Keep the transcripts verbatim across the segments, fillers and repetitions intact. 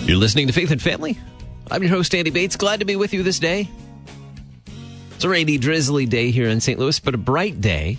You're listening to Faith and Family. I'm your host, Andy Bates. Glad to be with you this day. It's a rainy, drizzly day here in Saint Louis, but a bright day.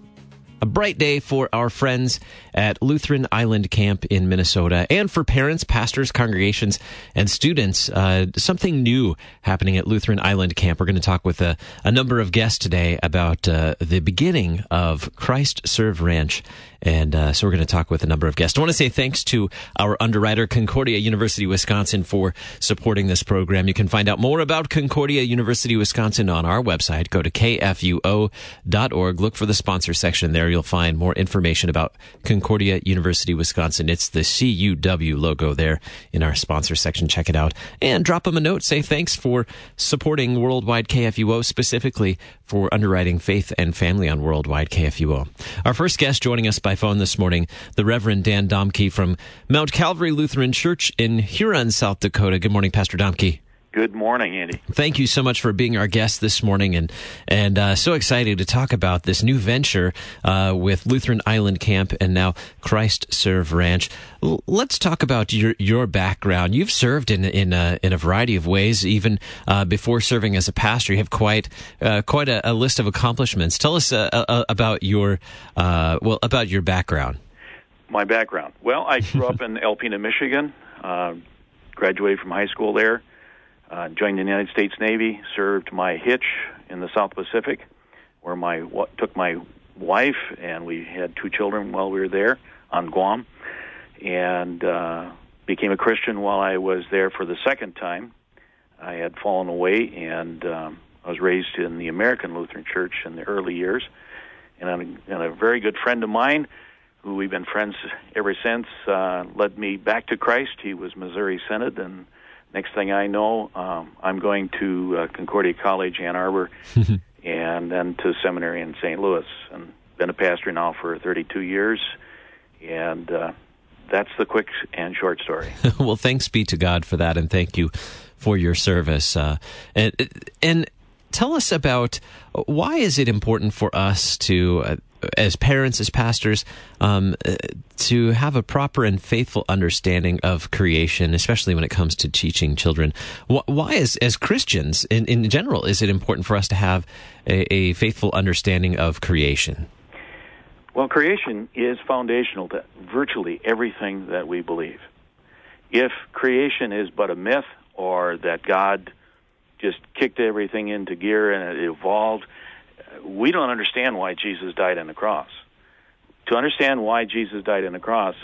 A bright day for our friends at Lutheran Island Camp in Minnesota, and for parents, pastors, congregations, and students. Uh, something new happening at Lutheran Island Camp. We're going to talk with a, a number of guests today about uh, the beginning of Christ Serve Ranch. And uh, so we're going to talk with a number of guests. I want to say thanks to our underwriter, Concordia University, Wisconsin, for supporting this program. You can find out more about Concordia University, Wisconsin on our website. Go to k f u o dot org. Look for the sponsor section there. You'll find more information about Concordia University, Wisconsin. It's the C U W logo there in our sponsor section. Check it out. And drop them a note. Say thanks for supporting Worldwide K F U O, specifically for underwriting Faith and Family on Worldwide K F U O. Our first guest joining us by phone this morning, the Reverend Dan Domke from Mount Calvary Lutheran Church in Huron, South Dakota. Good morning, Pastor Domke. Good morning, Andy. Thank you so much for being our guest this morning, and and uh, so excited to talk about this new venture uh, with Lutheran Island Camp and now Christ Serve Ranch. L- let's talk about your your background. You've served in in a, in a variety of ways, even uh, before serving as a pastor. You have quite uh, quite a, a list of accomplishments. Tell us uh, uh, about your uh, well about your background. My background. Well, I grew up in Alpena, Michigan. Uh, graduated from high school there. Uh, joined the United States Navy, served my hitch in the South Pacific, where my w- took my wife, and we had two children while we were there on Guam, and uh, became a Christian while I was there for the second time. I had fallen away, and um, I was raised in the American Lutheran Church in the early years, and a, and a very good friend of mine, who we've been friends ever since, uh, led me back to Christ. He was Missouri Synod, and next thing I know, um, I'm going to uh, Concordia College, Ann Arbor, and then to seminary in Saint Louis. And been a pastor now for thirty-two years, and uh, that's the quick and short story. Well, thanks be to God for that, and thank you for your service. Uh, and, and tell us about why is it important for us to, uh, as parents, as pastors, um, uh, to have a proper and faithful understanding of creation, especially when it comes to teaching children. Why, is, as Christians, in, in general, is it important for us to have a, a faithful understanding of creation? Well, creation is foundational to virtually everything that we believe. If creation is but a myth, or that God just kicked everything into gear and it evolved, we don't understand why Jesus died on the cross. To understand why Jesus died on the cross,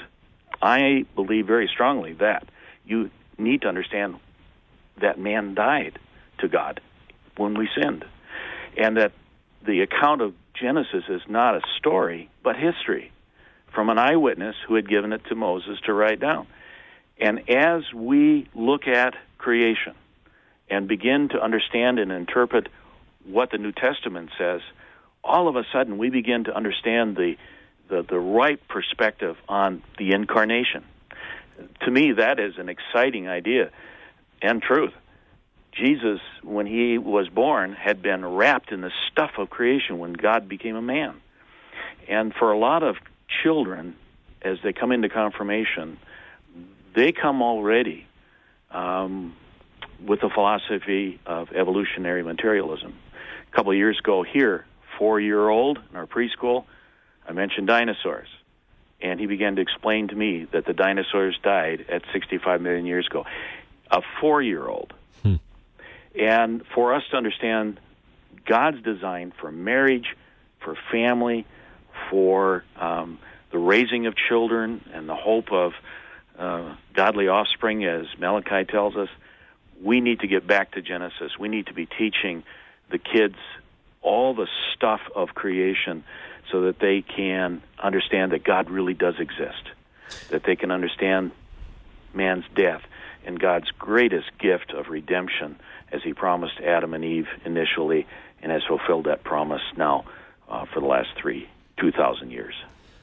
I believe very strongly that you need to understand that man died to God when we sinned, and that the account of Genesis is not a story, but history from an eyewitness who had given it to Moses to write down. And as we look at creation and begin to understand and interpret what the New Testament says, all of a sudden we begin to understand the, the, the right perspective on the incarnation. To me, that is an exciting idea and truth. Jesus, when he was born, had been wrapped in the stuff of creation when God became a man. And for a lot of children, as they come into confirmation, they come already um, with the philosophy of evolutionary materialism. A couple of years ago here, four-year-old in our preschool, I mentioned dinosaurs. And he began to explain to me that the dinosaurs died at sixty-five million years ago. A four-year-old. Hmm. And for us to understand God's design for marriage, for family, for um, the raising of children and the hope of uh, godly offspring, as Malachi tells us, we need to get back to Genesis. We need to be teaching the kids all the stuff of creation so that they can understand that God really does exist, that they can understand man's death and God's greatest gift of redemption as he promised Adam and Eve initially and has fulfilled that promise now uh, for the last three, two thousand years.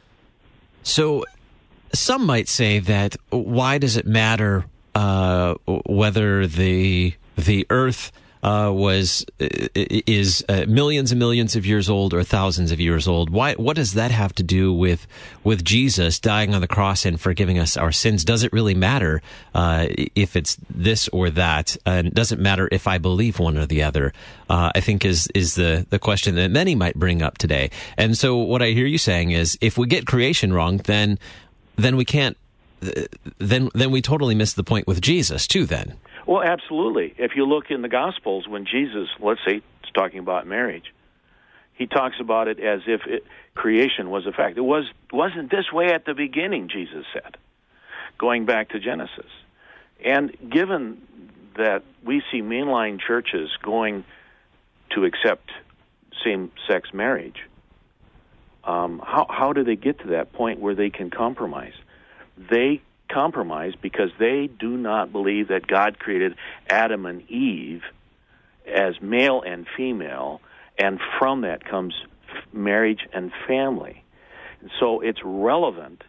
So some might say that why does it matter uh, whether the the earth uh, was is uh, millions and millions of years old or thousands of years old. Why? What does that have to do with with Jesus dying on the cross and forgiving us our sins? Does it really matter uh, if it's this or that? And it doesn't matter if I believe one or the other. Uh, I think is is the the question that many might bring up today. And so, what I hear you saying is, if we get creation wrong, then then we can't. Then then we totally miss the point with Jesus too. Then. Well, absolutely. If you look in the Gospels, when Jesus, let's say, is talking about marriage, he talks about it as if it, creation was a fact. It was, wasn't this way at the beginning, Jesus said, going back to Genesis. And given that we see mainline churches going to accept same-sex marriage, um, how, how do they get to that point where they can compromise? They compromise because they do not believe that God created Adam and Eve as male and female, and from that comes marriage and family. And so it's relevant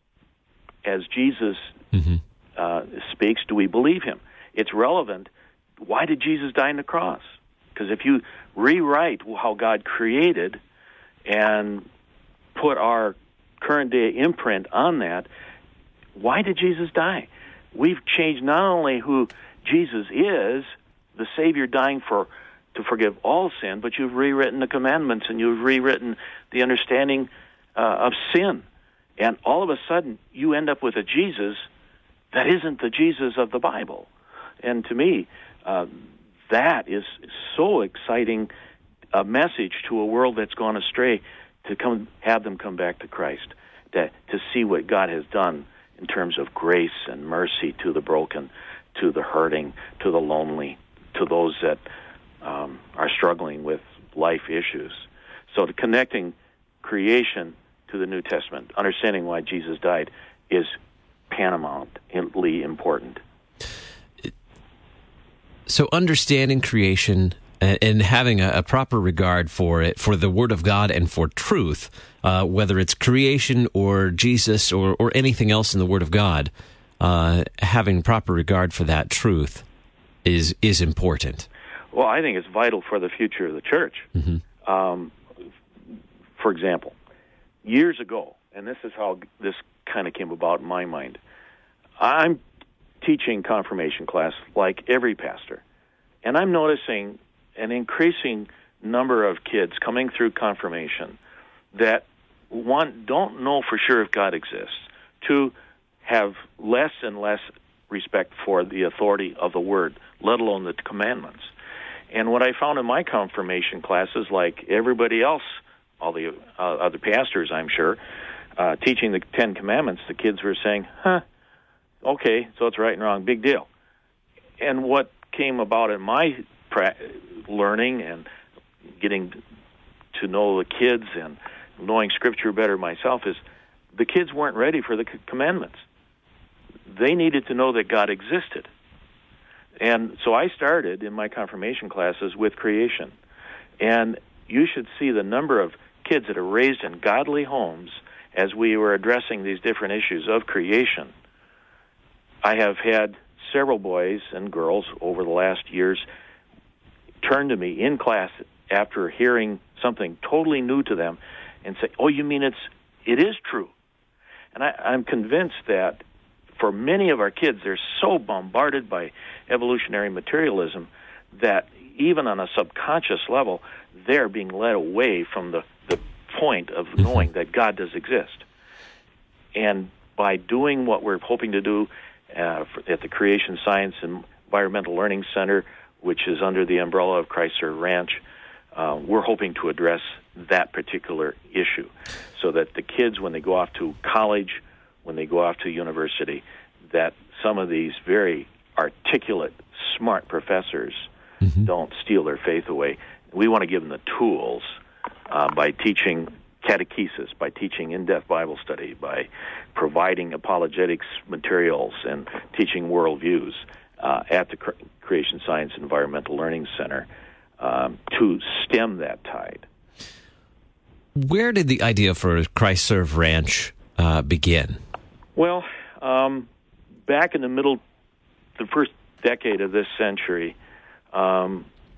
as Jesus mm-hmm. uh, speaks, do we believe him? It's relevant, why did Jesus die on the cross? Because if you rewrite how God created and put our current day imprint on that, why did Jesus die? We've changed not only who Jesus is, the Savior dying for to forgive all sin, but you've rewritten the commandments and you've rewritten the understanding uh, of sin. And all of a sudden, you end up with a Jesus that isn't the Jesus of the Bible. And to me, uh, that is so exciting a message to a world that's gone astray, to come have them come back to Christ, to, to see what God has done in terms of grace and mercy to the broken, to the hurting, to the lonely, to those that um, are struggling with life issues. So the connecting creation to the New Testament, understanding why Jesus died, is paramountly important. So understanding creation and having a, a proper regard for it, for the Word of God and for truth, uh, whether it's creation or Jesus or, or anything else in the Word of God, uh, having proper regard for that truth is is important. Well, I think it's vital for the future of the church. Mm-hmm. Um, for example, years ago, and this is how this kind of came about in my mind, I'm teaching confirmation class like every pastor, and I'm noticing an increasing number of kids coming through confirmation that, one, don't know for sure if God exists, two, have less and less respect for the authority of the Word, let alone the commandments. And what I found in my confirmation classes, like everybody else, all the uh, other pastors, I'm sure, uh, teaching the Ten Commandments, the kids were saying, huh, okay, so it's right and wrong, big deal. And what came about in my pra- learning and getting to know the kids and knowing Scripture better myself is the kids weren't ready for the c- commandments. They needed to know that God existed. And so I started in my confirmation classes with creation. And you should see the number of kids that are raised in godly homes as we were addressing these different issues of creation. I have had several boys and girls over the last years turn to me in class after hearing something totally new to them and say, oh, you mean it's it is true? And I, I'm convinced that for many of our kids, they're so bombarded by evolutionary materialism that even on a subconscious level, they're being led away from the, the point of knowing that God does exist. And by doing what we're hoping to do uh, at the Creation Science and Environmental Learning Center, which is under the umbrella of Chrysler Ranch, uh, we're hoping to address that particular issue so that the kids, when they go off to college, when they go off to university, that some of these very articulate, smart professors mm-hmm. don't steal their faith away. We want to give them the tools uh, by teaching catechesis, by teaching in-depth Bible study, by providing apologetics materials and teaching worldviews uh, at the Creation Science Environmental Learning Center um, to stem that tide. Where did the idea for Christ Serve Ranch uh, begin? Well, um, back in the middle, the first decade of this century, um,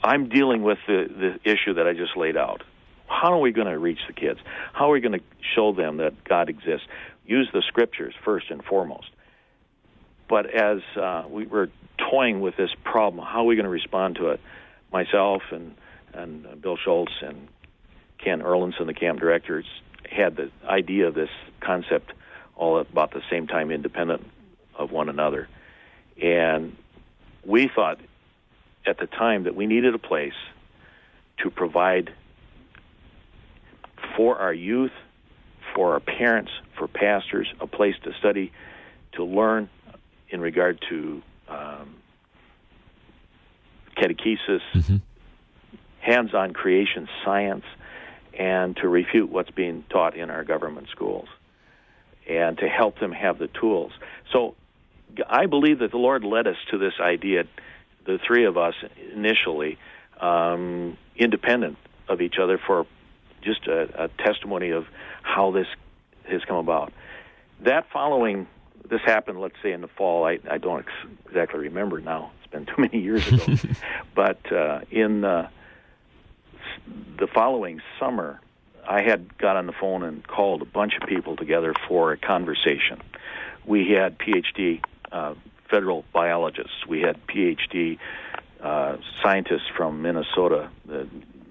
I'm dealing with the, the issue that I just laid out. How are we going to reach the kids? How are we going to show them that God exists? Use the Scriptures first and foremost. But as uh, we were toying with this problem, how are we going to respond to it? Myself and, and uh, Bill Schultz and Ken Erlinson, the camp directors, had the idea of this concept all about the same time, independent of one another. And we thought at the time that we needed a place to provide for our youth, for our parents, for pastors, a place to study, to learn in regard to um, catechesis, mm-hmm. hands-on creation science, and to refute what's being taught in our government schools, and to help them have the tools. So I believe that the Lord led us to this idea, the three of us initially, um, independent of each other, for just a, a testimony of how this has come about. That following, this happened, let's say, in the fall. I, I don't ex- exactly remember now. It's been too many years ago. But uh, in uh, the following summer, I had got on the phone and called a bunch of people together for a conversation. We had P H D uh, federal biologists. We had P H D uh, scientists from Minnesota, the,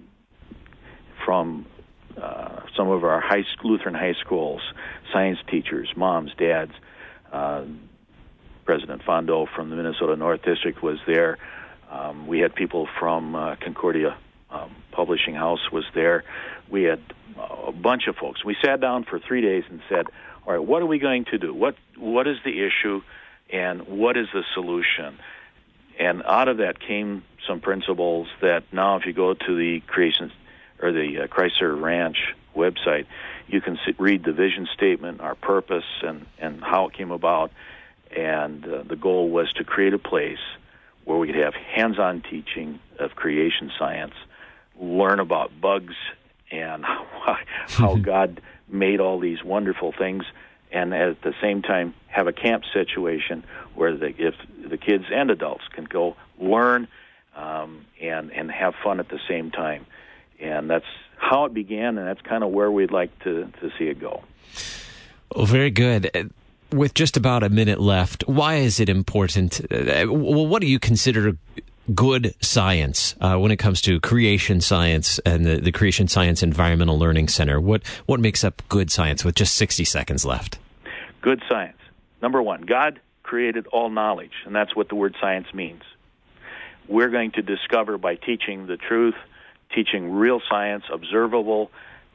from uh, some of our high Lutheran high schools, science teachers, moms, dads. Uh, President Fondo from the Minnesota North District was there. Um, we had people from uh, Concordia um, Publishing House was there. We had a bunch of folks. We sat down for three days and said, all right, what are we going to do? What What is the issue, and what is the solution? And out of that came some principles that now if you go to the Creation or the uh, Chrysler Ranch website, you can see, read the vision statement, our purpose, and, and how it came about. And uh, the goal was to create a place where we could have hands-on teaching of creation science, learn about bugs and how, how God made all these wonderful things, and at the same time have a camp situation where the, if the kids and adults can go learn um, and, and have fun at the same time. And that's how it began, and that's kind of where we'd like to, to see it go. Well, very good. With just about a minute left, why is it important? Uh, well, what do you consider good science uh, when it comes to creation science and the, the Creation Science Environmental Learning Center? What what makes up good science with just sixty seconds left? Good science. Number one, God created all knowledge, and that's what the word science means. We're going to discover by teaching the truth, teaching real science, observable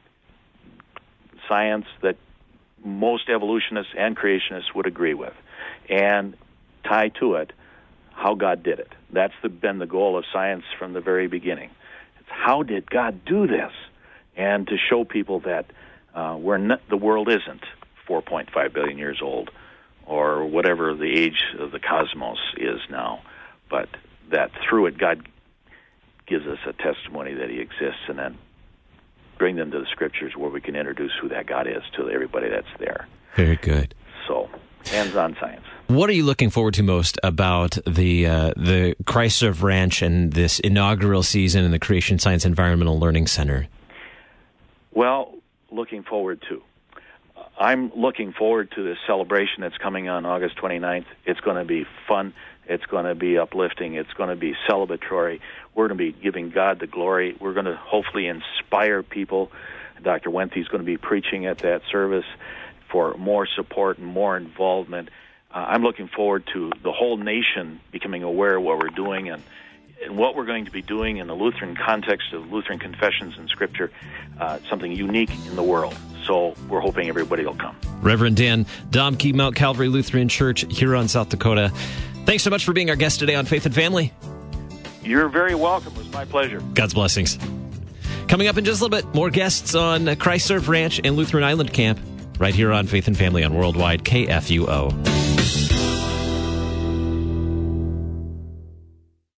science that most evolutionists and creationists would agree with, and tie to it how God did it. That's the, been the goal of science from the very beginning. It's how did God do this? And to show people that uh, we're not, the world isn't four point five billion years old, or whatever the age of the cosmos is now, but that through it God gives us a testimony that He exists, and then bring them to the Scriptures where we can introduce who that God is to everybody that's there. Very good. So, hands-on science. What are you looking forward to most about the uh, the Chrysler Ranch and this inaugural season in the Creation Science Environmental Learning Center? Well, looking forward to. I'm looking forward to this celebration that's coming on August twenty-ninth. It's going to be fun. It's going to be uplifting. It's going to be celebratory. We're going to be giving God the glory. We're going to hopefully inspire people. Doctor Wenthe is going to be preaching at that service for more support and more involvement. Uh, I'm looking forward to the whole nation becoming aware of what we're doing and, and what we're going to be doing in the Lutheran context of Lutheran confessions and Scripture, uh, something unique in the world. So we're hoping everybody will come. Reverend Dan Domke, Mount Calvary Lutheran Church, Huron, South Dakota. Thanks so much for being our guest today on Faith and Family. You're very welcome. It was my pleasure. God's blessings. Coming up in just a little bit, more guests on Chrysler Ranch and Lutheran Island Camp right here on Faith and Family on Worldwide K F U O.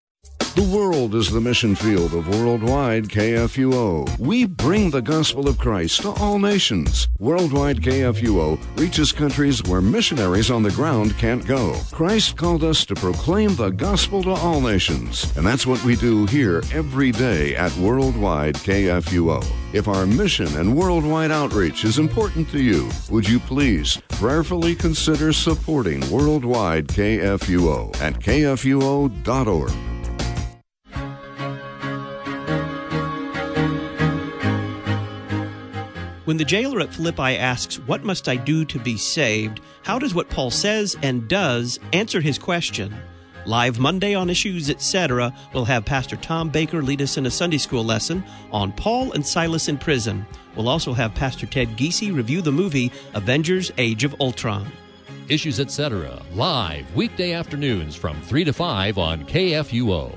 The world is the mission field of Worldwide K F U O. We bring the gospel of Christ to all nations. Worldwide K F U O reaches countries where missionaries on the ground can't go. Christ called us to proclaim the gospel to all nations, and that's what we do here every day at Worldwide K F U O. If our mission and worldwide outreach is important to you, would you please prayerfully consider supporting Worldwide K F U O at K F U O dot org. When the jailer at Philippi asks, "What must I do to be saved?" how does what Paul says and does answer his question? Live Monday on Issues, et cetera, we'll have Pastor Tom Baker lead us in a Sunday school lesson on Paul and Silas in prison. We'll also have Pastor Ted Giese review the movie Avengers Age of Ultron. Issues, et cetera, live weekday afternoons from three to five on K F U O.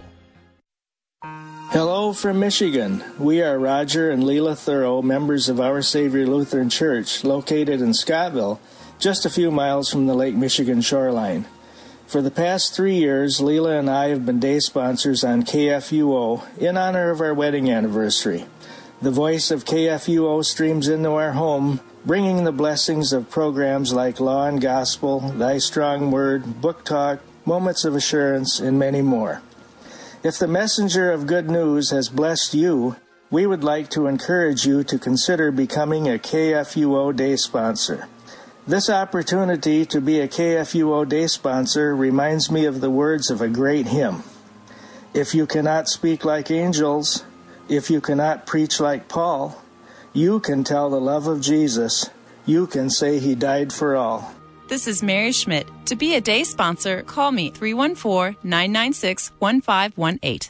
Hello from Michigan. We are Roger and Leela Thoreau, members of Our Savior Lutheran Church, located in Scottville, just a few miles from the Lake Michigan shoreline. For the past three years, Leela and I have been day sponsors on K F U O in honor of our wedding anniversary. The voice of K F U O streams into our home, bringing the blessings of programs like Law and Gospel, Thy Strong Word, Book Talk, Moments of Assurance, and many more. If the messenger of good news has blessed you, we would like to encourage you to consider becoming a K F U O Day sponsor. This opportunity to be a K F U O Day sponsor reminds me of the words of a great hymn. If you cannot speak like angels, if you cannot preach like Paul, you can tell the love of Jesus. You can say he died for all. This is Mary Schmidt. To be a day sponsor, call me three one four, nine nine six, one five one eight.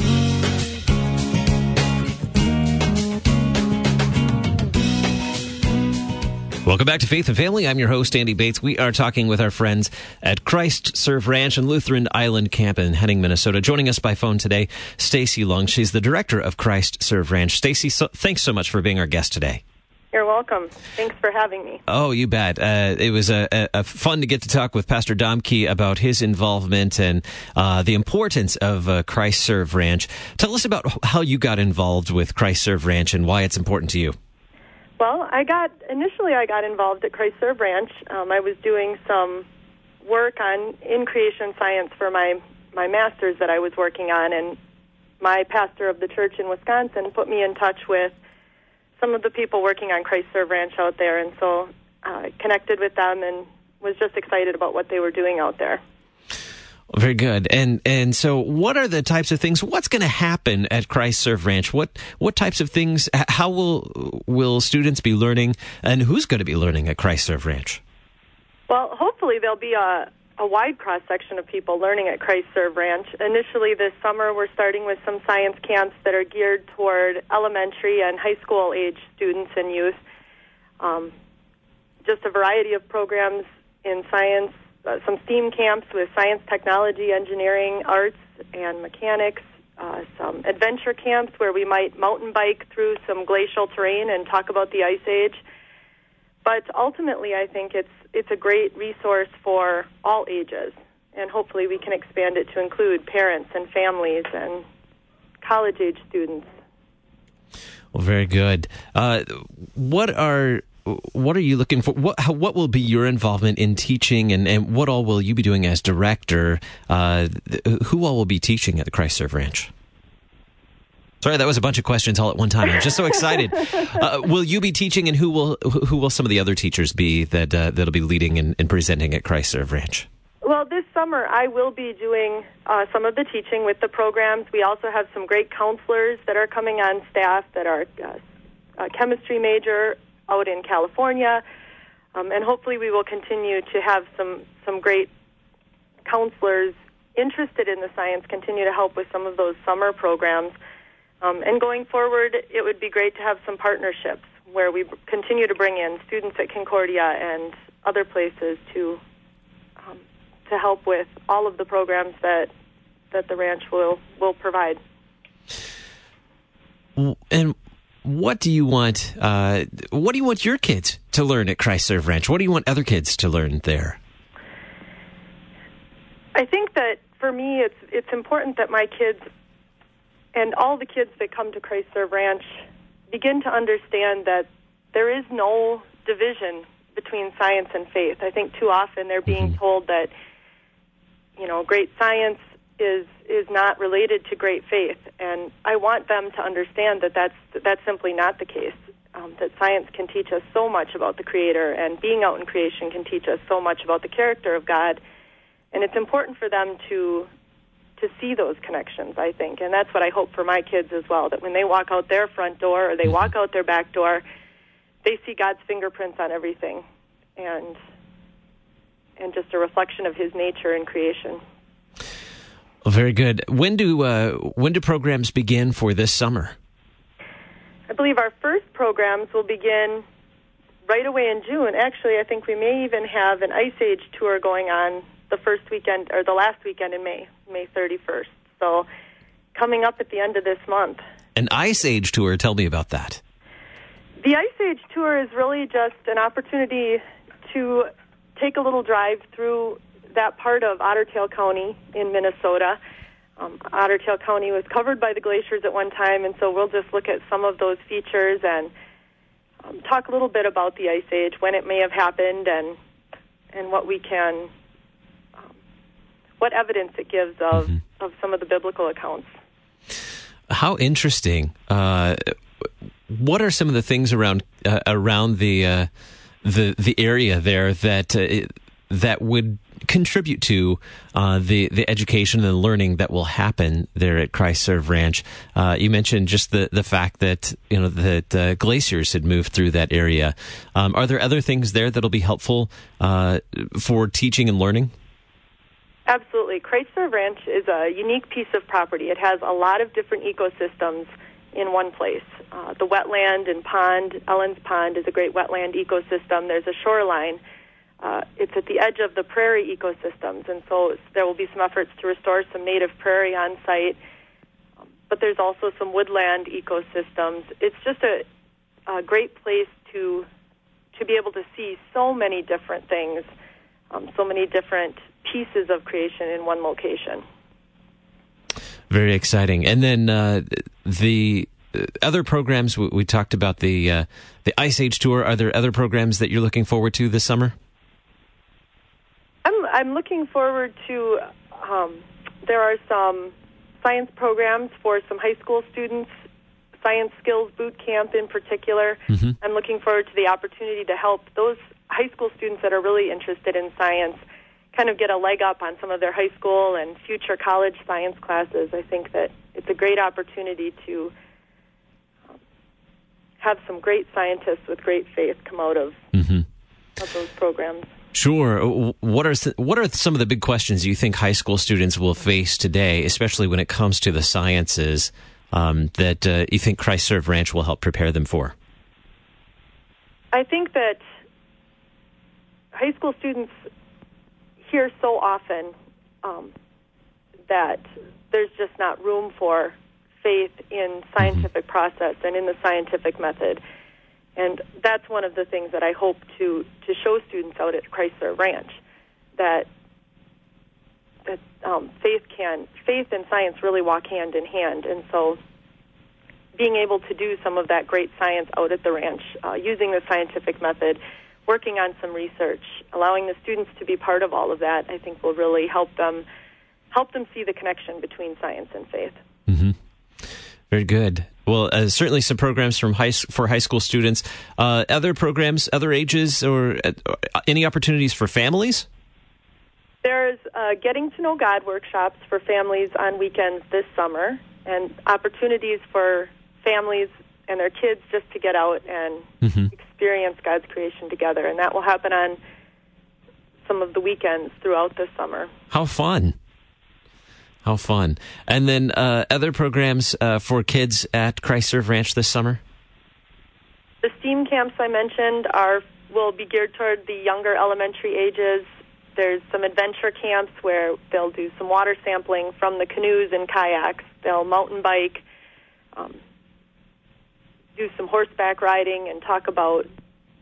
Welcome back to Faith and Family. I'm your host, Andy Bates. We are talking with our friends at Christ Serve Ranch and Lutheran Island Camp in Henning, Minnesota. Joining us by phone today, Stacy Lung. She's the director of Christ Serve Ranch. Stacy, so, thanks so much for being our guest today. You're welcome. Thanks for having me. Oh, you bet. Uh, it was a, a, a fun to get to talk with Pastor Domke about his involvement and uh, the importance of uh, Christ Serve Ranch. Tell us about how you got involved with Christ Serve Ranch and why it's important to you. Well, I got initially I got involved at Christ Serve Ranch. Um, I was doing some work on in creation science for my my master's that I was working on, and my pastor of the church in Wisconsin put me in touch with some of the people working on Christ Serve Ranch out there, and so I uh, connected with them and was just excited about what they were doing out there. Well, very good. And and so what are the types of things, what's going to happen at Christ Serve Ranch? What what types of things, how will will students be learning, and who's going to be learning at Christ Serve Ranch? Well, hopefully there'll be a, a wide cross-section of people learning at Christ Serve Ranch. Initially this summer we're starting with some science camps that are geared toward elementary and high school age students and youth. Um, just a variety of programs in science, uh, some STEAM camps with science, technology, engineering, arts, and mechanics, uh, some adventure camps where we might mountain bike through some glacial terrain and talk about the Ice Age. But ultimately, I think it's it's a great resource for all ages, and hopefully we can expand it to include parents and families and college-age students. Well, very good. Uh, what are what are you looking for? What how, what will be your involvement in teaching, and, and what all will you be doing as director? Uh, who all will be teaching at the Christ Serve Ranch? Sorry, that was a bunch of questions all at one time. I'm just so excited. Uh, will you be teaching, and who will who will some of the other teachers be that uh, that'll be leading and, and presenting at Christ Serve Ranch? Well, this summer I will be doing uh, some of the teaching with the programs. We also have some great counselors that are coming on staff that are uh, a chemistry major out in California, um, and hopefully we will continue to have some some great counselors interested in the science continue to help with some of those summer programs. Um, and going forward, it would be great to have some partnerships where we continue to bring in students at Concordia and other places to um, to help with all of the programs that that the ranch will will provide. And what do you want? Uh, what do you want your kids to learn at Christ Serve Ranch? What do you want other kids to learn there? I think that for me, it's it's important that my kids and all the kids that come to Christ Serve Ranch begin to understand that there is no division between science and faith. I think too often they're being mm-hmm. told that, you know, great science is is not related to great faith, and I want them to understand that that's that's simply not the case. Um, that science can teach us so much about the Creator, and being out in creation can teach us so much about the character of God. And it's important for them to to see those connections, I think. And that's what I hope for my kids as well, that when they walk out their front door or they walk out their back door, they see God's fingerprints on everything and and just a reflection of His nature in creation. Well, very good. When do uh, when do programs begin for this summer? I believe our first programs will begin right away in June. Actually, I think we may even have an Ice Age tour going on the first weekend, or the last weekend in May, May thirty-first. So coming up at the end of this month. An Ice Age tour, tell me about that. The Ice Age tour is really just an opportunity to take a little drive through that part of Otter Tail County in Minnesota. Um, Otter Tail County was covered by the glaciers at one time, and so we'll just look at some of those features and um, talk a little bit about the Ice Age, when it may have happened, and and what we can... what evidence it gives of, mm-hmm. of some of the biblical accounts. How interesting. Uh, what are some of the things around uh, around the uh, the the area there that uh, that would contribute to uh, the the education and learning that will happen there at Christ Serve Ranch? Uh, you mentioned just the, the fact that you know that uh, glaciers had moved through that area. Um, are there other things there that'll be helpful uh, for teaching and learning? Absolutely. Christ Serve Ranch is a unique piece of property. It has a lot of different ecosystems in one place. Uh, the wetland and pond, Ellen's Pond, is a great wetland ecosystem. There's a shoreline. Uh, it's at the edge of the prairie ecosystems, and so there will be some efforts to restore some native prairie on site. Um, but there's also some woodland ecosystems. It's just a, a great place to to be able to see so many different things, um, so many different pieces of creation in one location. Very exciting. And then uh, the other programs, we, we talked about the uh, the Ice Age tour. Are there other programs that you're looking forward to this summer? I'm I'm looking forward to. Um, there are some science programs for some high school students. Science Skills Boot Camp in particular. Mm-hmm. I'm looking forward to the opportunity to help those high school students that are really interested in science kind of get a leg up on some of their high school and future college science classes. I think that it's a great opportunity to um, have some great scientists with great faith come out of, mm-hmm. of those programs. Sure. What are what are some of the big questions you think high school students will face today, especially when it comes to the sciences, um, that uh, you think Christ Serve Ranch will help prepare them for? I think that high school students hear so often um, that there's just not room for faith in scientific mm-hmm. process and in the scientific method. And that's one of the things that I hope to, to show students out at Christ Serve Ranch, that that um, faith can faith and science really walk hand in hand. And so being able to do some of that great science out at the ranch, uh, using the scientific method, working on some research, allowing the students to be part of all of that, I think will really help them help them see the connection between science and faith. Mm-hmm. Very good. Well, uh, certainly some programs from high for high school students. Uh, other programs, other ages, or uh, any opportunities for families? There's uh, Getting to Know God workshops for families on weekends this summer, and opportunities for families and their kids just to get out and mm-hmm. experience God's creation together. And that will happen on some of the weekends throughout the summer. How fun. How fun. And then uh, other programs uh, for kids at Christ Serve Ranch this summer? The STEAM camps I mentioned are will be geared toward the younger elementary ages. There's some adventure camps where they'll do some water sampling from the canoes and kayaks. They'll mountain bike, um, do some horseback riding, and talk about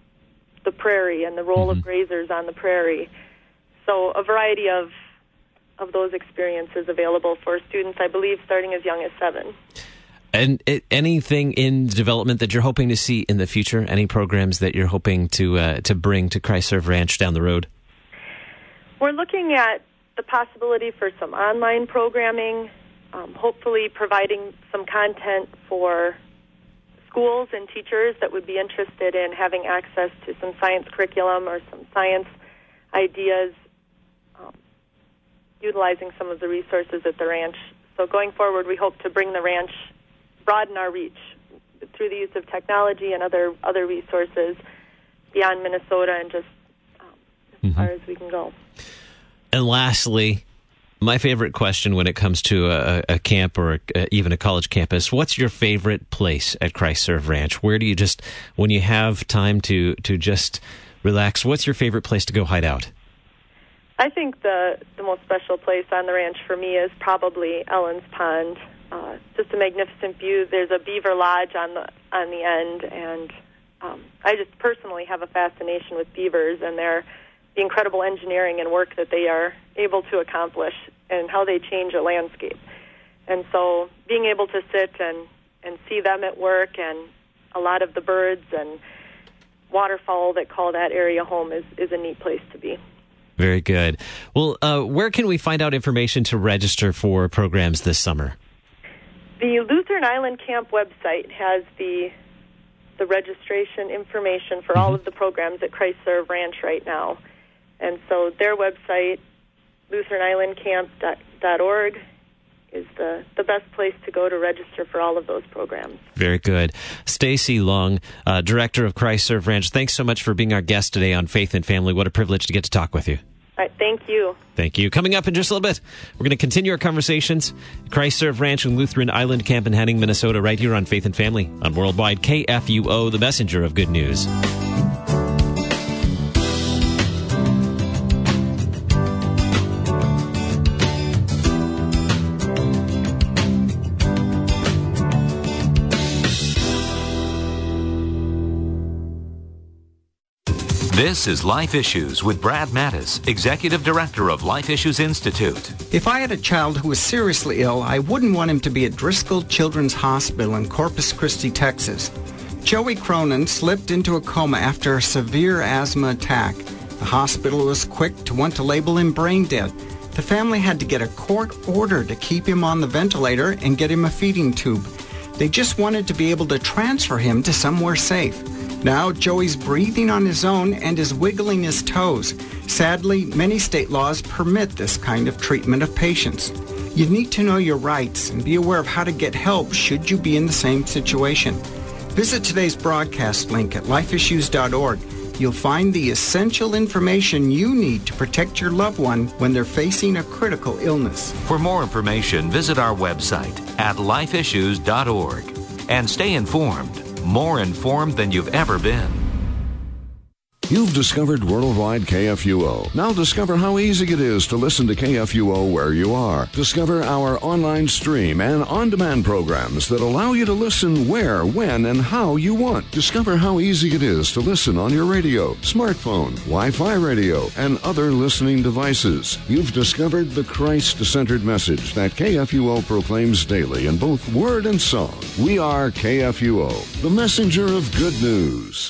the prairie and the role mm-hmm. of grazers on the prairie. So a variety of of those experiences available for students, I believe, starting as young as seven. And it, anything in development that you're hoping to see in the future? Any programs that you're hoping to uh, to bring to Christ Serve Ranch down the road? We're looking at the possibility for some online programming, um, hopefully providing some content for schools and teachers that would be interested in having access to some science curriculum or some science ideas, um, utilizing some of the resources at the ranch. So going forward, we hope to bring the ranch, broaden our reach through the use of technology and other other resources beyond Minnesota and just um, as mm-hmm. far as we can go. And lastly, my favorite question when it comes to a, a camp or a, even a college campus, what's your favorite place at Christ Serve Ranch? Where do you just, when you have time to, to just relax, what's your favorite place to go hide out? I think the, the most special place on the ranch for me is probably Ellen's Pond. Uh, just a magnificent view. There's a beaver lodge on the on the end, and um, I just personally have a fascination with beavers and their the incredible engineering and work that they are able to accomplish and how they change a landscape. And so being able to sit and, and see them at work and a lot of the birds and waterfowl that call that area home is, is a neat place to be. Very good. Well, uh, where can we find out information to register for programs this summer? The Lutheran Island Camp website has the the registration information for mm-hmm. all of the programs at Christ Serve Ranch right now. And so their website, Lutheran Island Camp dot org, is the, the best place to go to register for all of those programs. Very good. Stacy Long, uh, Director of Christ Serve Ranch, thanks so much for being our guest today on Faith and Family. What a privilege to get to talk with you. All right, thank you. Thank you. Coming up in just a little bit, we're going to continue our conversations. Christ Serve Ranch and Lutheran Island Camp in Henning, Minnesota, right here on Faith and Family on Worldwide K F U O, the messenger of good news. This is Life Issues with Brad Mattis, Executive Director of Life Issues Institute. If I had a child who was seriously ill, I wouldn't want him to be at Driscoll Children's Hospital in Corpus Christi, Texas. Joey Cronin slipped into a coma after a severe asthma attack. The hospital was quick to want to label him brain dead. The family had to get a court order to keep him on the ventilator and get him a feeding tube. They just wanted to be able to transfer him to somewhere safe. Now, Joey's breathing on his own and is wiggling his toes. Sadly, many state laws permit this kind of treatment of patients. You need to know your rights and be aware of how to get help should you be in the same situation. Visit today's broadcast link at life issues dot org. You'll find the essential information you need to protect your loved one when they're facing a critical illness. For more information, visit our website at life issues dot org and stay informed. More informed than you've ever been. You've discovered Worldwide K F U O. Now discover how easy it is to listen to K F U O where you are. Discover our online stream and on-demand programs that allow you to listen where, when, and how you want. Discover how easy it is to listen on your radio, smartphone, Wi-Fi radio, and other listening devices. You've discovered the Christ-centered message that K F U O proclaims daily in both word and song. We are K F U O, the messenger of good news.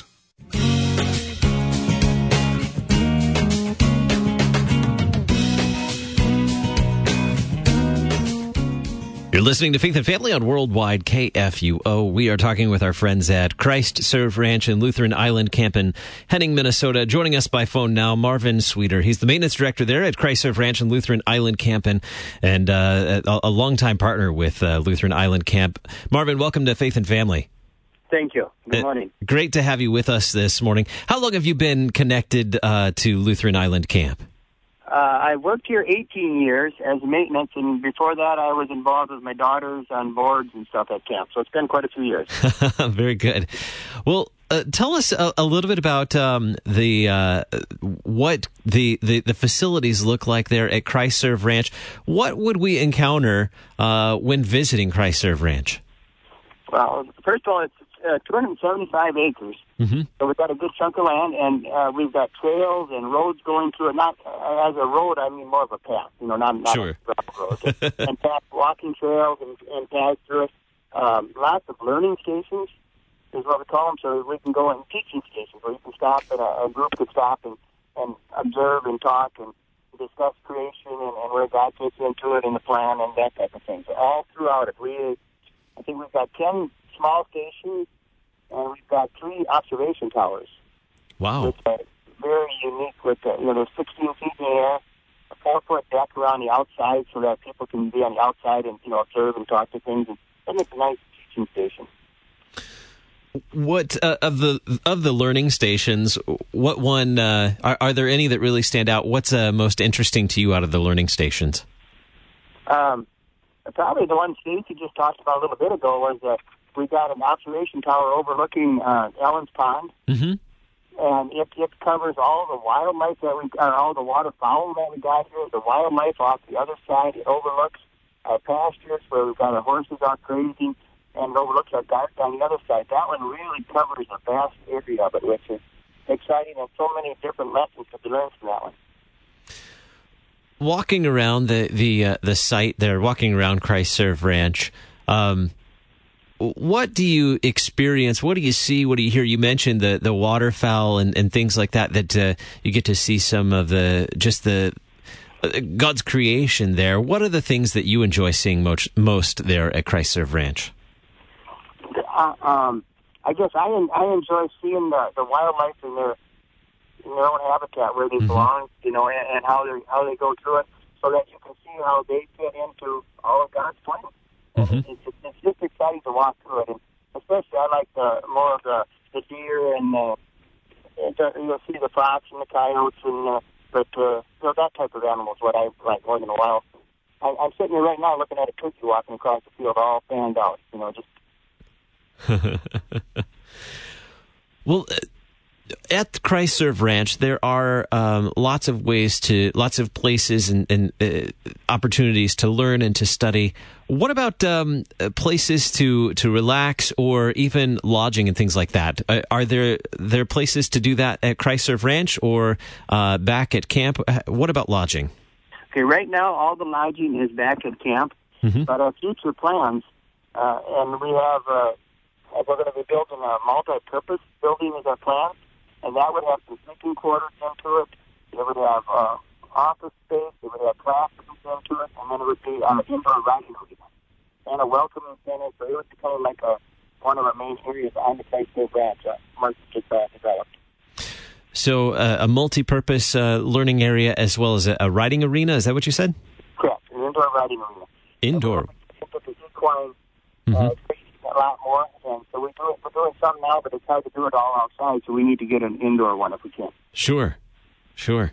You're listening to Faith and Family on Worldwide K F U O. We are talking with our friends at Christ Serve Ranch and Lutheran Island Camp in Henning, Minnesota. Joining us by phone now, Marvin Sweeter. He's the maintenance director there at Christ Serve Ranch and Lutheran Island Camp and, and uh, a, a longtime partner with uh, Lutheran Island Camp. Marvin, welcome to Faith and Family. Thank you. Good morning. Uh, great to have you with us this morning. How long have you been connected uh, to Lutheran Island Camp? Uh, I worked here eighteen years as maintenance, and before that I was involved with my daughters on boards and stuff at camp, so it's been quite a few years. Very good. Well, uh, tell us a, a little bit about um, the uh, what the, the, the facilities look like there at Christ Serve Ranch. What would we encounter uh, when visiting Christ Serve Ranch? Well, first of all, it's uh, two hundred seventy-five acres. Mm-hmm. So we've got a good chunk of land, and uh, we've got trails and roads going through it. Not uh, as a road, I mean more of a path, you know, not, not sure. a gravel road. And path, walking trails and, and paths through it. Um, lots of learning stations is what we call them, so we can go in teaching stations where you can stop, and a, a group could stop and, and observe and talk and discuss creation and, and where God fits into it and the plan and that type of thing. So all throughout it, we, I think we've got ten small stations, and we've got three observation towers. Wow. Which are very unique with, the, you know, they're sixteen feet in the air, a four-foot deck around the outside so that people can be on the outside and, you know, observe and talk to things. And, and it's a nice teaching station. What uh, of the of the learning stations? What one uh, are, are there any that really stand out? What's uh, most interesting to you out of the learning stations? Um, probably the one Stacey just talked about a little bit ago was that we got an observation tower overlooking uh, Ellen's Pond, mm-hmm. and it, it covers all the wildlife that we, or all the waterfowl that we got here. The wildlife off the other side, it overlooks our pastures where we've got our horses out grazing, and it overlooks our garden on the other side. That one really covers a vast area of it, which is exciting, and so many different lessons to be learned from that one. Walking around the the uh, the site there, walking around Christ Serve Ranch, um, what do you experience? What do you see? What do you hear? You mentioned the, the waterfowl and, and things like that, that uh, you get to see some of the, just the, uh, God's creation there. What are the things that you enjoy seeing most, most there at Christ Serve Ranch? Uh, um, I guess I I enjoy seeing the, the wildlife in their in their own habitat where they mm-hmm. belong, you know, and, and how they how they go through it, so that you can see how they fit into all of God's plan. Mm-hmm. It's, it's, it's just exciting to walk through it, and especially I like the more of the, the deer and uh, the, you'll see the fox and the coyotes, and uh, but uh, you know, that type of animal is what I like more than a while. I, I'm sitting here right now looking at a turkey walking across the field, all fanned out, you know, just. Well, at Christ Serve Ranch, there are um, lots of ways to, lots of places and, and uh, opportunities to learn and to study. What about um, places to, to relax, or even lodging and things like that? Uh, are there there places to do that at Christ Serve Ranch, or uh, back at camp? What about lodging? Okay, right now all the lodging is back at camp, mm-hmm. but our future plans, uh, and we have, uh, we're going to be building a multi-purpose building is our plan. And that would have some sleeping quarters into it. It would have uh, office space. It would have classrooms into it. And then it would be an uh, indoor riding arena and a welcoming center. So it would be kind of like a, one of our main areas on the Christ Serve Ranch. Uh, Mark just uh, developed. So uh, a multi-purpose uh, learning area as well as a, a riding arena. Is that what you said? Correct. An indoor riding arena. Indoor. With the equine uh, a lot more, and so we do it, we're doing some now, but it's hard to do it all outside, so we need to get an indoor one if we can. Sure, sure.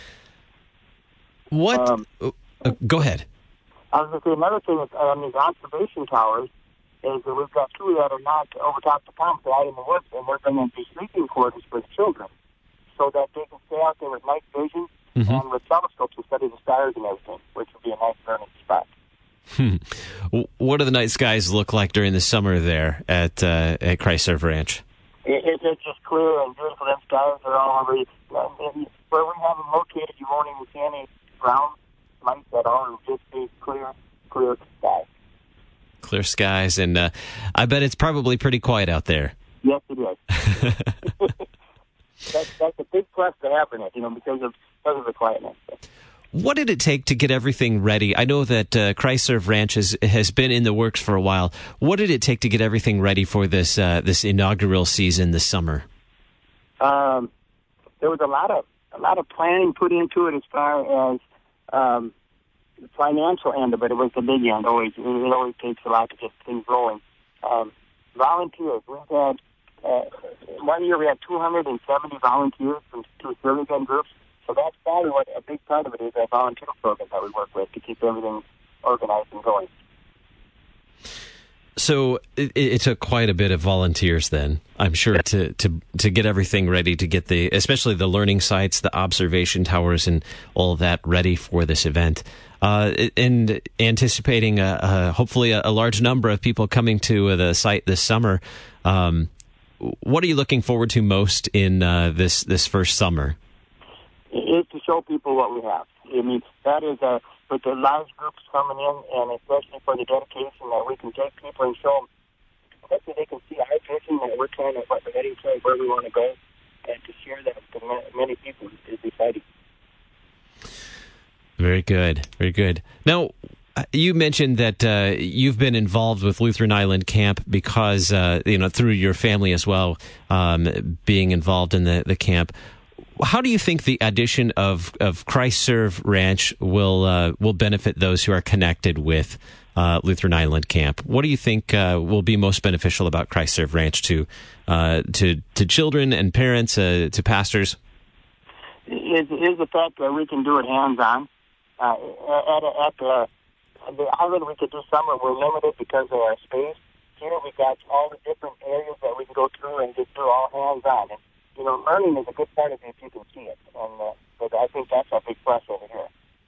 What? Um, uh, go ahead. I was going to say another thing is on um, these observation towers is that we've got two that are not over top the pump, they're out in the woods, and we're bringing these sleeping quarters for the children so that they can stay out there with night vision mm-hmm. and with telescopes to study the stars and everything, which would be a nice learning spot. Hmm. What do the night skies look like during the summer there at uh, at Christ Serve Ranch? It, it, it's just clear and beautiful. Them skies are all over. Uh, where we have them located, you won't even see any ground lights at all. It'll just be clear, clear skies. Clear skies, and uh, I bet it's probably pretty quiet out there. Yes, it is. that's, that's a big plus to having it, you know, because of because of the quietness. What did it take to get everything ready? I know that uh, Christ Serve Ranch has, has been in the works for a while. What did it take to get everything ready for this uh, this inaugural season this summer? Um, there was a lot of a lot of planning put into it as far as um, the financial end of it. It was the big end. Always, it always takes a lot to get things rolling. Um, volunteers. We had uh, one year we had two hundred seventy volunteers from two service end groups. So that's probably what a big part of it is, that volunteer program that we work with to keep everything organized and going. So it, it took quite a bit of volunteers then, I'm sure, to, to, to get everything ready, to get the, especially the learning sites, the observation towers, and all of that ready for this event. Uh, and anticipating a, a, hopefully a, a large number of people coming to the site this summer. Um, what are you looking forward to most in uh, this this first summer? Is to show people what we have. I mean, that is a, with the large groups coming in, and especially for the dedication, that we can take people and show them, hopefully they can see our vision that we're trying to, what we're heading to, where we want to go, and to share that with many people is exciting. Very good, very good. Now, you mentioned that uh, you've been involved with Lutheran Island Camp because, uh, you know, through your family as well, um, being involved in the, the camp. How do you think the addition of, of Christ Serve Ranch will uh, will benefit those who are connected with uh, Lutheran Island Camp? What do you think uh, will be most beneficial about Christ Serve Ranch to uh, to to children and parents, uh, to pastors? Is is the fact that we can do it hands on. Uh, at at the, the island, we could do summer. We're limited because of our space. Here, we got all the different areas that we can go through and just do all hands on. And, you know, learning is a good part of it if you can see it. And uh, but I think that's a big plus over here.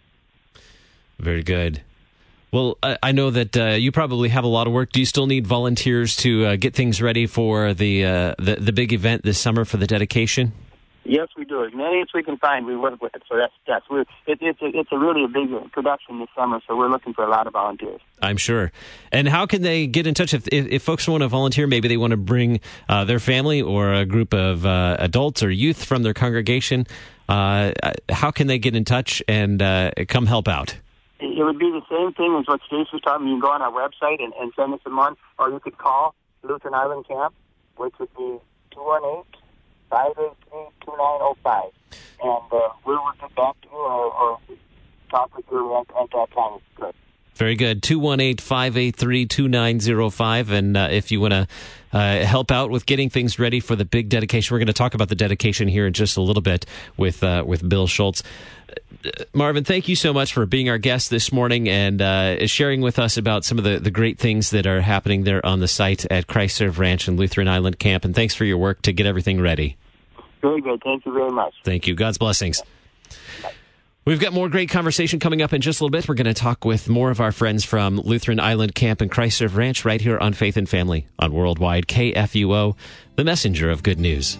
Very good. Well, I, I know that uh, you probably have a lot of work. Do you still need volunteers to uh, get things ready for the, uh, the the big event this summer for the dedication? Yes, we do. As many as we can find, we work with it. So that's that's we're, it, it's a, it's a really a big production this summer. So we're looking for a lot of volunteers. I'm sure. And how can they get in touch if if, if folks want to volunteer? Maybe they want to bring uh, their family or a group of uh, adults or youth from their congregation. Uh, how can they get in touch and uh, come help out? It would be the same thing as what Stacey was talking. You can go on our website and, and send us a month, or you could call Lutheran Island Camp, which would be two one eight, five eight three, two nine zero five. And uh, we will get back to you or, or talk with you at, at that time. Good. Very good. two one eight, five eight three, two nine zero five. And uh, if you want to uh, help out with getting things ready for the big dedication, we're going to talk about the dedication here in just a little bit with uh, with Bill Schultz. Marvin, thank you so much for being our guest this morning and uh, sharing with us about some of the, the great things that are happening there on the site at Christ Serve Ranch and Lutheran Island Camp. And thanks for your work to get everything ready. Very good. Thank you very much. Thank you. God's blessings. We've got more great conversation coming up in just a little bit. We're going to talk with more of our friends from Lutheran Island Camp and Christ Serve Ranch right here on Faith and Family on Worldwide K F U O, the messenger of good news.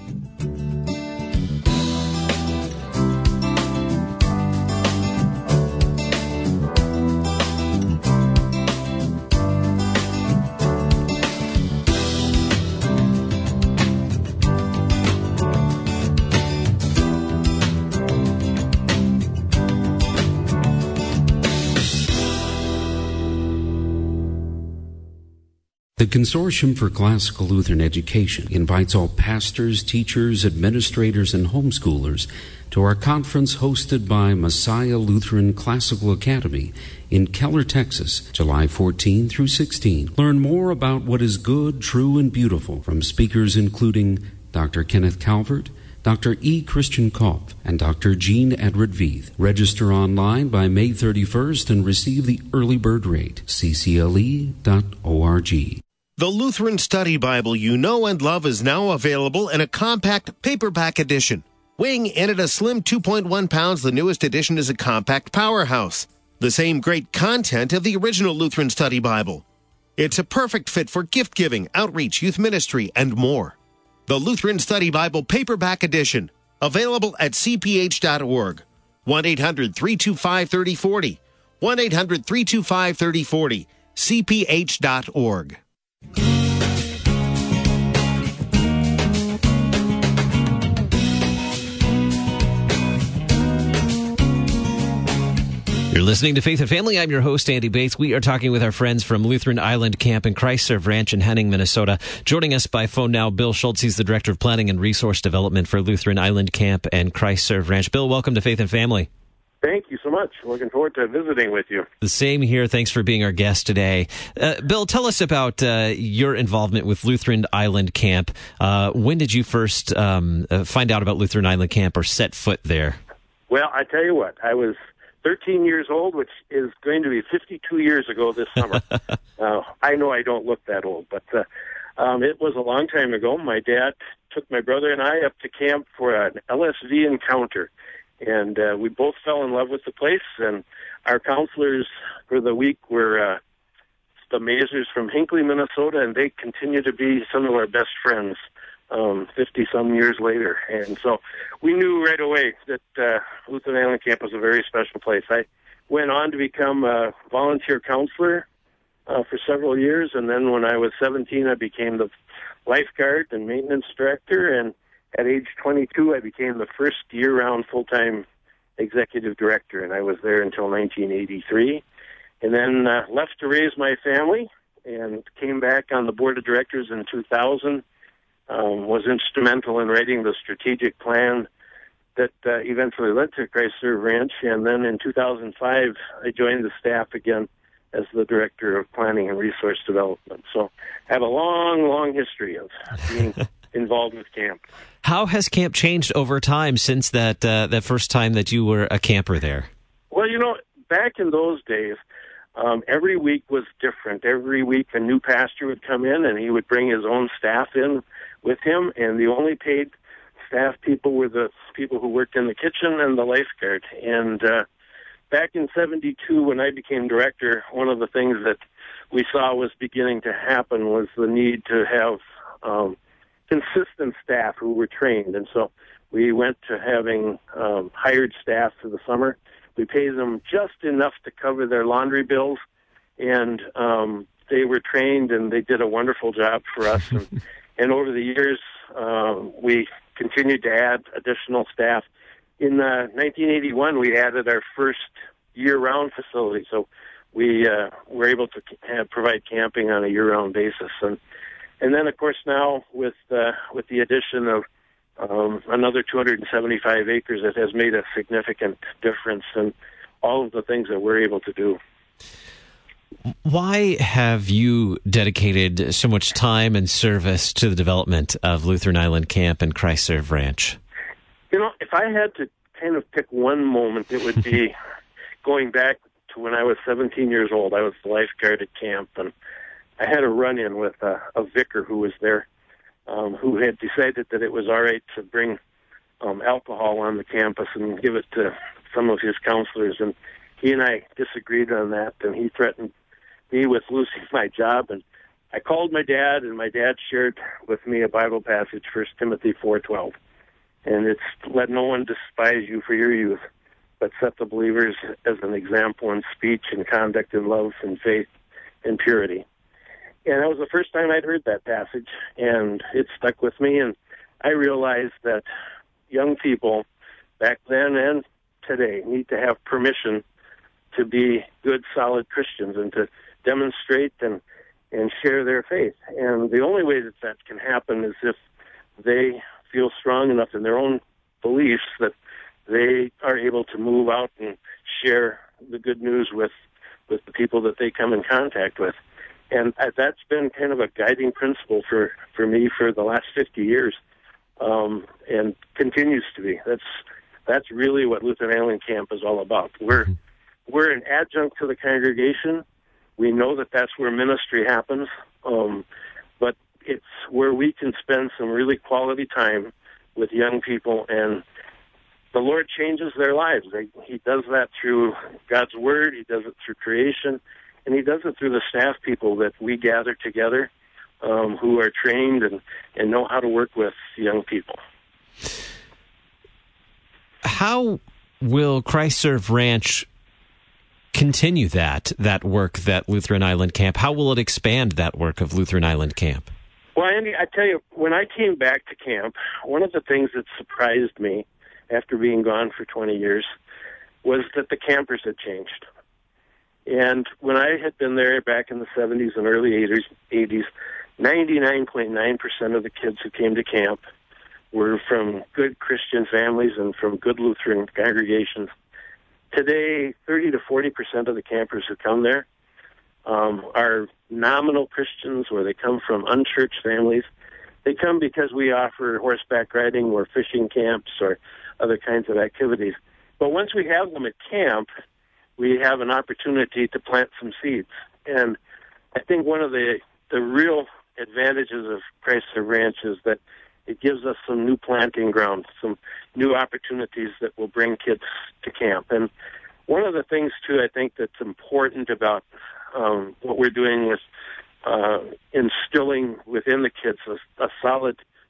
The Consortium for Classical Lutheran Education invites all pastors, teachers, administrators, and homeschoolers to our conference hosted by Messiah Lutheran Classical Academy in Keller, Texas, July fourteenth through sixteenth. Learn more about what is good, true, and beautiful from speakers including Doctor Kenneth Calvert, Doctor E. Christian Kopf, and Doctor Jean Edward Veith. Register online by May thirty-first and receive the early bird rate. C C L E dot org. The Lutheran Study Bible you know and love is now available in a compact paperback edition. Weighing in at a slim two point one pounds, the newest edition is a compact powerhouse. The same great content of the original Lutheran Study Bible. It's a perfect fit for gift-giving, outreach, youth ministry, and more. The Lutheran Study Bible Paperback Edition, available at c p h dot org. one eight hundred, three two five, three oh four oh. one eight hundred, three two five, three oh four oh. c p h dot org. You're listening to Faith and Family. I'm your host, Andy Bates. We are talking with our friends from Lutheran Island Camp and Christ Serve Ranch in Henning, Minnesota. Joining us by phone now, Bill Schultz. He's the Director of Planning and Resource Development for Lutheran Island Camp and Christ Serve Ranch. Bill, welcome to Faith and Family. Thank you so much. Looking forward to visiting with you. The same here. Thanks for being our guest today. Uh, Bill, tell us about uh, your involvement with Lutheran Island Camp. Uh, when did you first um, uh, find out about Lutheran Island Camp or set foot there? Well, I tell you what, I was thirteen years old, which is going to be fifty-two years ago this summer. uh, I know I don't look that old, but uh, um, it was a long time ago. My dad took my brother and I up to camp for an L S V encounter, and uh, we both fell in love with the place. And our counselors for the week were uh, the Mazers from Hinckley, Minnesota, and they continue to be some of our best friends um, fifty-some years later. And so we knew right away that uh, Lutheran Island Camp was a very special place. I went on to become a volunteer counselor uh, for several years, and then when I was seventeen, I became the lifeguard and maintenance director, and at age twenty-two, I became the first year-round full-time executive director, and I was there until nineteen eighty-three, and then uh, left to raise my family, and came back on the board of directors in two thousand, um, was instrumental in writing the strategic plan that uh, eventually led to Christ Serve Ranch, and then in two thousand five, I joined the staff again as the Director of Planning and Resource Development. So I have a long, long history of being involved with camp. How has camp changed over time since that uh, that first time that you were a camper there? Well, you know, back in those days, um, every week was different. Every week a new pastor would come in, and he would bring his own staff in with him, and the only paid staff people were the people who worked in the kitchen and the lifeguard. And uh, back in seventy-two, when I became director, one of the things that we saw was beginning to happen was the need to have um, consistent staff who were trained. And so we went to having um, hired staff for the summer. We paid them just enough to cover their laundry bills, and um, they were trained, and they did a wonderful job for us. and, and over the years, uh, we continued to add additional staff. In uh, nineteen eighty-one, we added our first year-round facility, so we uh, were able to have, provide camping on a year-round basis. And and then, of course, now with uh, with the addition of um, another two hundred seventy-five acres, it has made a significant difference in all of the things that we're able to do. Why have you dedicated so much time and service to the development of Lutheran Island Camp and Christ Serve Ranch? You know, if I had to kind of pick one moment, it would be going back to when I was seventeen years old. I was the lifeguard at camp, and I had a run-in with a, a vicar who was there, um, who had decided that it was all right to bring um, alcohol on the campus and give it to some of his counselors. And he and I disagreed on that, and he threatened me with losing my job. And I called my dad, and my dad shared with me a Bible passage, First Timothy four twelve. And it's, let no one despise you for your youth, but set the believers as an example in speech and conduct and love and faith and purity. And that was the first time I'd heard that passage, and it stuck with me. And I realized that young people back then and today need to have permission to be good, solid Christians and to demonstrate and, and share their faith. And the only way that that can happen is if they feel strong enough in their own beliefs that they are able to move out and share the good news with, with the people that they come in contact with. And that's been kind of a guiding principle for, for me for the last fifty years, um, and continues to be. That's that's really what Lutheran Island Camp is all about. We're we're an adjunct to the congregation. We know that that's where ministry happens, um, but it's where we can spend some really quality time with young people, and the Lord changes their lives. He does that through God's Word. He does it through creation. And he does it through the staff people that we gather together, um, who are trained and, and know how to work with young people. How will Christ Serve Ranch continue that that work, that Lutheran Island Camp? How will it expand that work of Lutheran Island Camp? Well, Andy, I tell you, when I came back to camp, one of the things that surprised me after being gone for twenty years was that the campers had changed. And when I had been there back in the seventies and early eighties, ninety-nine point nine percent of the kids who came to camp were from good Christian families and from good Lutheran congregations. Today, thirty to forty percent of the campers who come there um, are nominal Christians, or they come from unchurched families. They come because we offer horseback riding or fishing camps or other kinds of activities. But once we have them at camp, we have an opportunity to plant some seeds. And I think one of the, the real advantages of Christ Serve Ranch is that it gives us some new planting ground, some new opportunities that will bring kids to camp. And one of the things, too, I think that's important about um, what we're doing with uh, instilling within the kids a, a solid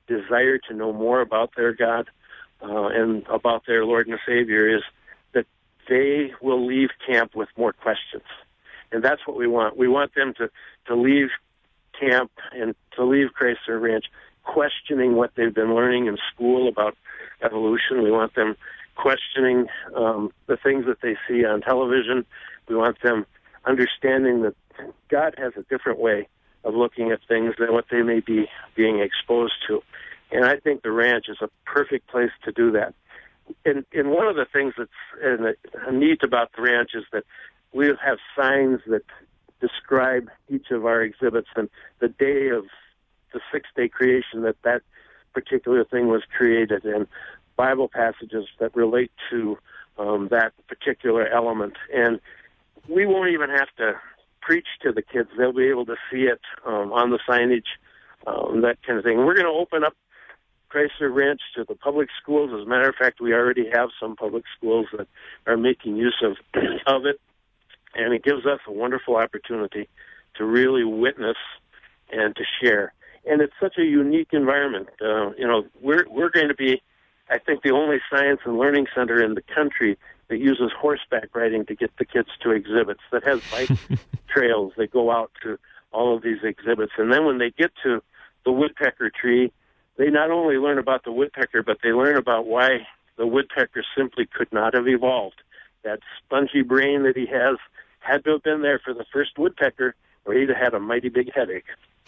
desire to know more about their God uh, and about their Lord and Savior is that they will leave camp with more questions. And that's what we want. We want them to, to leave camp and to leave Christ Serve Ranch questioning what they've been learning in school about evolution. We want them questioning um, the things that they see on television. We want them understanding that God has a different way of looking at things than what they may be being exposed to. And I think the ranch is a perfect place to do that. And, and one of the things that's and the, neat about the ranch is that we have signs that describe each of our exhibits and the day of the six-day creation that that particular thing was created, and Bible passages that relate to um, that particular element. And we won't even have to preach to the kids. They'll be able to see it um, on the signage, um, that kind of thing. We're going to open up Christ Serve Ranch to the public schools. As a matter of fact, we already have some public schools that are making use of, of it. And it gives us a wonderful opportunity to really witness and to share. And it's such a unique environment. Uh, you know, we're we're going to be, I think, the only science and learning center in the country that uses horseback riding to get the kids to exhibits, that has bike trails that go out to all of these exhibits. And then when they get to the woodpecker tree, they not only learn about the woodpecker, but they learn about why the woodpecker simply could not have evolved. That spongy brain that he has had to have been there for the first woodpecker, or he'd have had a mighty big headache.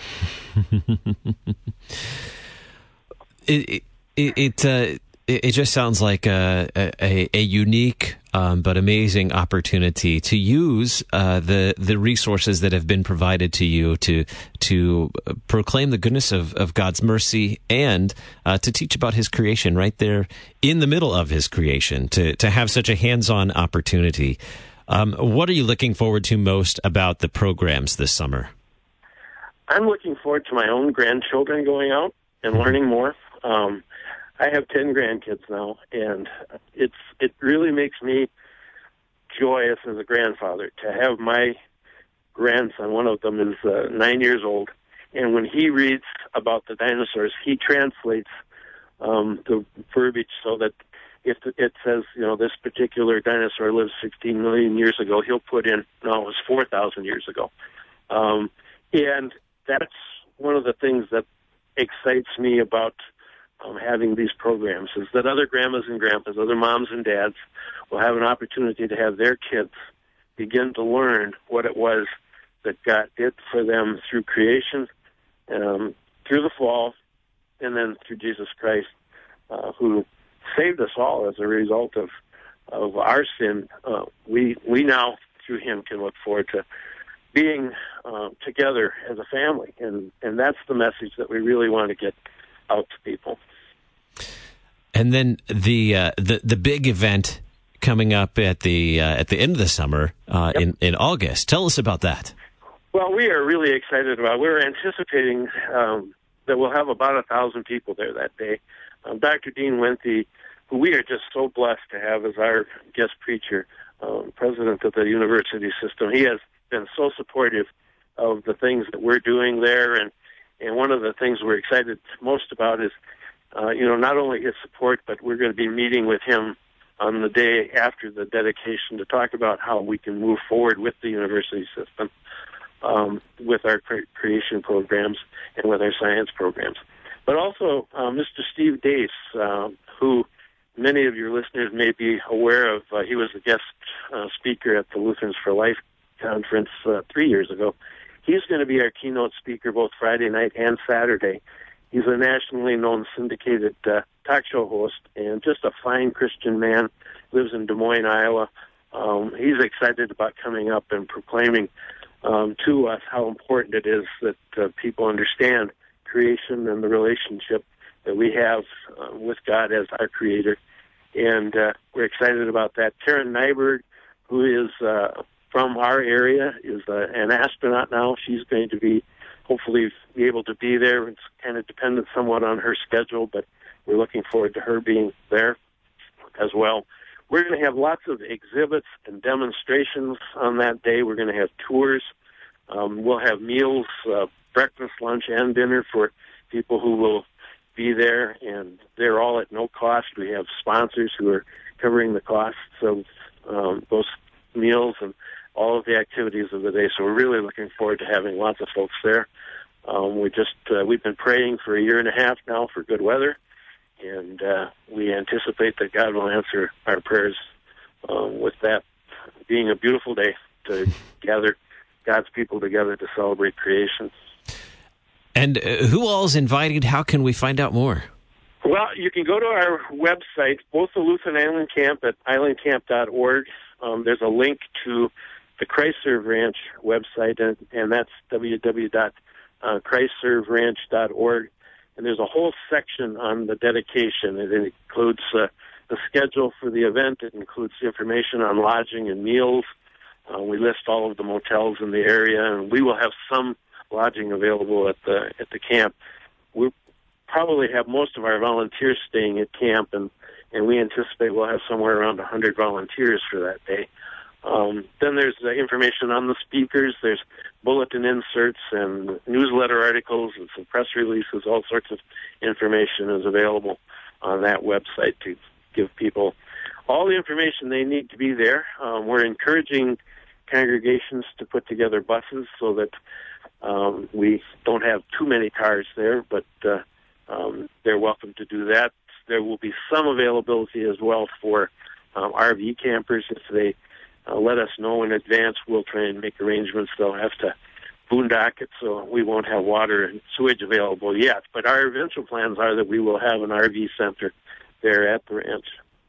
it it it, uh, it just sounds like a a, a unique um, but amazing opportunity to use uh, the the resources that have been provided to you to to proclaim the goodness of, of God's mercy and uh, to teach about His creation right there in the middle of His creation. To to have such a hands-on opportunity. Um, what are you looking forward to most about the programs this summer? I'm looking forward to my own grandchildren going out and learning more. Um, I have ten grandkids now, and it's it really makes me joyous as a grandfather to have my grandson. One of them is uh, nine years old, and when he reads about the dinosaurs, he translates um, the verbiage so that if it says, you know, this particular dinosaur lived sixteen million years ago, he'll put in, no, it was four thousand years ago. Um, and that's one of the things that excites me about um, having these programs, is that other grandmas and grandpas, other moms and dads will have an opportunity to have their kids begin to learn what it was that God did for them through creation, um, through the fall, and then through Jesus Christ, uh, who saved us all as a result of of our sin. Uh, we we now, through Him, can look forward to being uh, together as a family, and, and that's the message that we really want to get out to people. And then the uh, the the big event coming up at the uh, at the end of the summer uh, yep. in in August. Tell us about that. Well, we are really excited about it. We're anticipating um, that we'll have about a thousand people there that day. Um, Doctor Dean Wenthe, who we are just so blessed to have as our guest preacher, um, president of the university system, he has been so supportive of the things that we're doing there, and and one of the things we're excited most about is, uh, you know, not only his support, but we're going to be meeting with him on the day after the dedication to talk about how we can move forward with the university system, um, with our cre- creation programs and with our science programs. But also uh, Mister Steve Dace, uh, who many of your listeners may be aware of. Uh, he was a guest uh, speaker at the Lutherans for Life conference uh, three years ago. He's going to be our keynote speaker both Friday night and Saturday. He's a nationally known syndicated uh, talk show host and just a fine Christian man, lives in Des Moines, Iowa. Um, he's excited about coming up and proclaiming um, to us how important it is that uh, people understand creation and the relationship that we have uh, with God as our creator. And uh, we're excited about that. Karen Nyberg, who is uh, from our area, is uh, an astronaut now. She's going to be, hopefully, be able to be there. It's kind of dependent somewhat on her schedule, but we're looking forward to her being there as well. We're going to have lots of exhibits and demonstrations on that day. We're going to have tours. Um, we'll have meals, uh, breakfast, lunch, and dinner for people who will be there, and they're all at no cost. We have sponsors who are covering the costs of um, those meals and all of the activities of the day. So we're really looking forward to having lots of folks there. Um, we just uh, we've been praying for a year and a half now for good weather, and uh, we anticipate that God will answer our prayers um, with that being a beautiful day to gather God's people together to celebrate creation. And uh, who all is invited? How can we find out more? Well, you can go to our website, both the Lutheran Island Camp at island camp dot org. Um, there's a link to the Christ Serve Ranch website, and, and that's w w w dot christ serve ranch dot org. And there's a whole section on the dedication. It includes uh, the schedule for the event. It includes information on lodging and meals. Uh, we list all of the motels in the area, and we will have some lodging available at the at the camp. We probably have most of our volunteers staying at camp, and, and we anticipate we'll have somewhere around one hundred volunteers for that day. Um, then there's uh, information on the speakers. There's bulletin inserts and newsletter articles and some press releases. All sorts of information is available on that website to give people all the information they need to be there. Um, we're encouraging congregations to put together buses so that um, we don't have too many cars there, but uh, um, they're welcome to do that. There will be some availability as well for um, R V campers. If they uh, let us know in advance, we'll try and make arrangements. They'll have to boondock it, so we won't have water and sewage available yet. But our eventual plans are that we will have an R V center there at the ranch.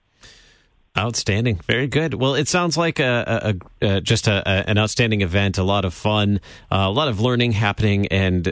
Outstanding. Very good. Well, it sounds like a, a, a just a, a, an outstanding event, a lot of fun, uh, a lot of learning happening, and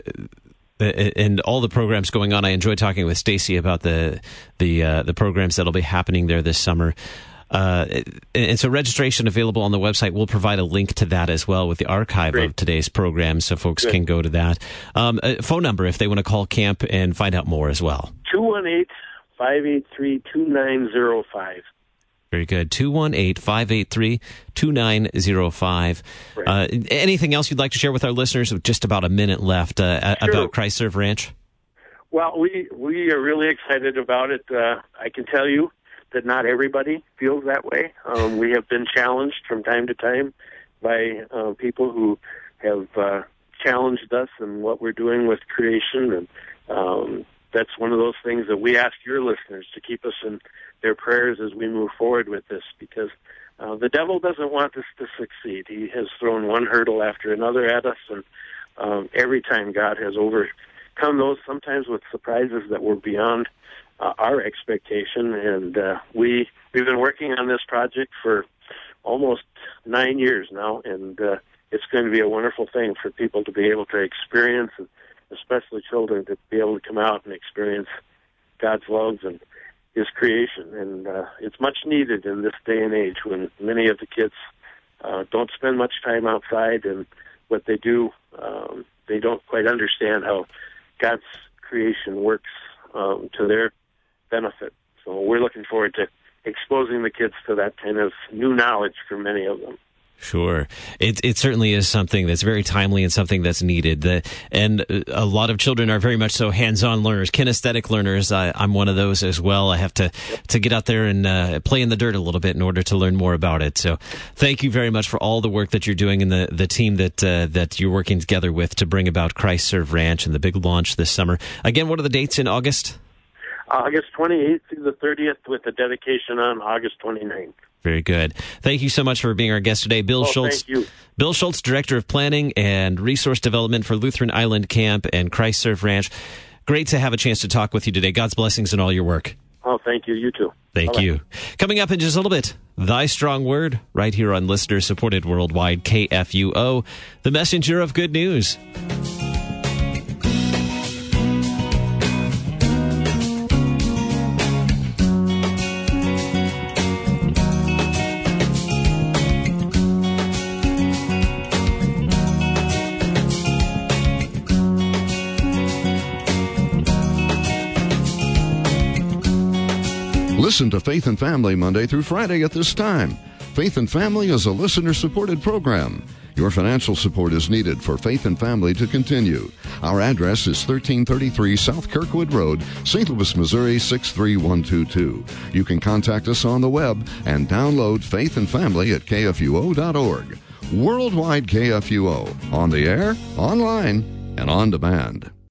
and all the programs going on. I enjoyed talking with Stacy about the the uh, the programs that'll be happening there this summer. Uh, and so registration available on the website. We'll provide a link to that as well with the archive Great. Of today's program, so folks Good. Can go to that. Um, a phone number if they want to call camp and find out more as well. two one eight, five eight three, two nine zero five. Very good. two one eight, five eight three, two nine zero five. Right. Uh, anything else you'd like to share with our listeners with just about a minute left uh, sure. about Christ Serve Ranch? Well, we, we are really excited about it. Uh, I can tell you that not everybody feels that way. Um, we have been challenged from time to time by uh, people who have uh, challenged us in what we're doing with creation, and um, that's one of those things that we ask your listeners to keep us in their prayers as we move forward with this, because uh, the devil doesn't want us to succeed. He has thrown one hurdle after another at us, and um, every time God has overcome those, sometimes with surprises that were beyond uh, our expectation. And uh, we, we've been working on this project for almost nine years now, and uh, it's going to be a wonderful thing for people to be able to experience, and especially children to be able to come out and experience God's love and His creation. And uh, it's much needed in this day and age when many of the kids uh, don't spend much time outside, and what they do, um, they don't quite understand how God's creation works um, to their benefit. So we're looking forward to exposing the kids to that kind of new knowledge for many of them. Sure. It it certainly is something that's very timely and something that's needed. The, and a lot of children are very much so hands-on learners, kinesthetic learners. I, I'm one of those as well. I have to, to get out there and uh, play in the dirt a little bit in order to learn more about it. So thank you very much for all the work that you're doing and the, the team that uh, that you're working together with to bring about Christ Serve Ranch and the big launch this summer. Again, what are the dates in August? August twenty-eighth through the thirtieth, with the dedication on August twenty-ninth. Very good. Thank you so much for being our guest today. Bill oh, Schultz. Thank you. Bill Schultz, Director of Planning and Resource Development for Lutheran Island Camp and Christ Serve Ranch. Great to have a chance to talk with you today. God's blessings in all your work. Oh, thank you. You too. Thank Bye-bye. you. Coming up in just a little bit, Thy Strong Word, right here on listener-supported worldwide K F U O, the messenger of good news. Listen to Faith and Family Monday through Friday at this time. Faith and Family is a listener-supported program. Your financial support is needed for Faith and Family to continue. Our address is thirteen thirty-three South Kirkwood Road, Saint Louis, Missouri six three one two two. You can contact us on the web and download Faith and Family at K F U O dot org. Worldwide K F U O, on the air, online, and on demand.